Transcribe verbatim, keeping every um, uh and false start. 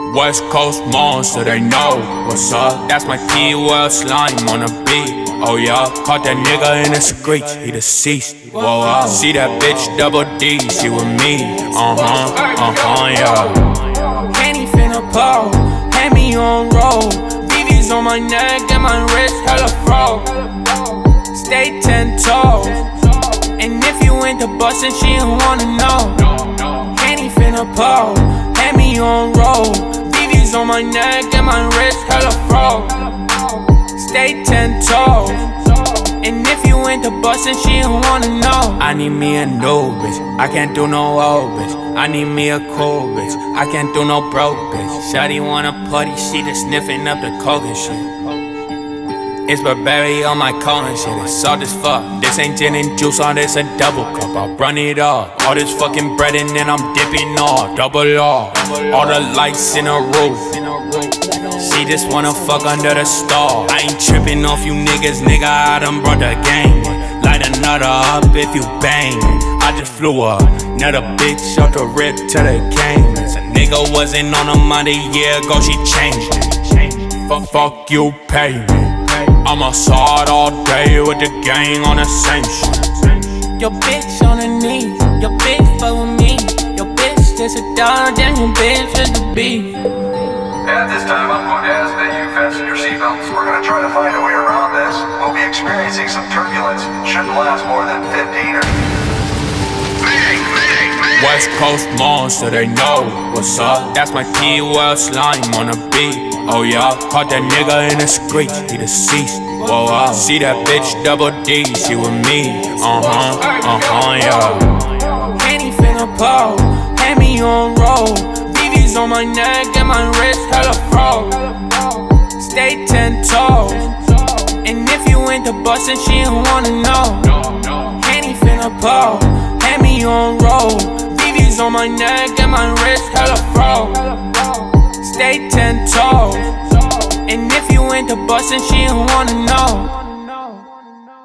West Coast monster, they know what's up. That's my T-Well slime on the beat. Oh yeah, caught that nigga in the screech, he deceased. Whoa, uh, see that bitch double D, she with me. Uh-huh, uh-huh, yeah. Henny finna blow, hand me on roll. V V's on my neck and my wrist hella fro. Stay ten toes, and if you ain't the bustin', she don't wanna know. Henny finna blow, hand me on roll. V V's on my neck and my wrist hella fro. Stay ten toes, and if you ain't the bustin', she don't wanna know. I need me a new bitch, I can't do no old bitch. I need me a cool bitch, I can't do no broke bitch. Shawty wanna party, she just sniffing up the coke and shit. It's Burberry on my coat and shit, it's salt as fuck. This ain't gin and juice, all this a double cup. I'll run it up, all this fucking bread and then I'm dipping off. Double off, all the lights in a roof. She just wanna fuck under the star. I ain't tripping off you niggas, nigga, I done brought the gang. Light another up if you bang. I just flew up, another bitch off the rip to the Caymans. A nigga wasn't on her mind a year ago, she changed it. Fuck, fuck you, pay me. I'm outside all day with the gang on the same shit. Your bitch on her knees, your bitch fuck with me. Your bitch just a dog, then your bitch is the beef. At this time, I'm going to ask that you fasten your seatbelts. We're going to try to find a way around this. We'll be experiencing some turbulence. Shouldn't last more than fifteen or... Mayday, mayday, mayday. West Coast monster, they know what's up. That's my T-Well slime on the beat. Oh yeah, caught that nigga in the screech, he deceased. Whoa, uh, see that bitch double D, she with me. Uh-huh, uh-huh, yeah. Henny finna blow, hand me on roll. V V's on my neck and my wrist hella fro. Stay ten toes, and if you ain't the bustin', she don't wanna know. Henny finna blow, hand me on roll. V V's on my neck and my wrist hella fro. Stay ten toes, and if you ain't the bustin', she don't wanna know.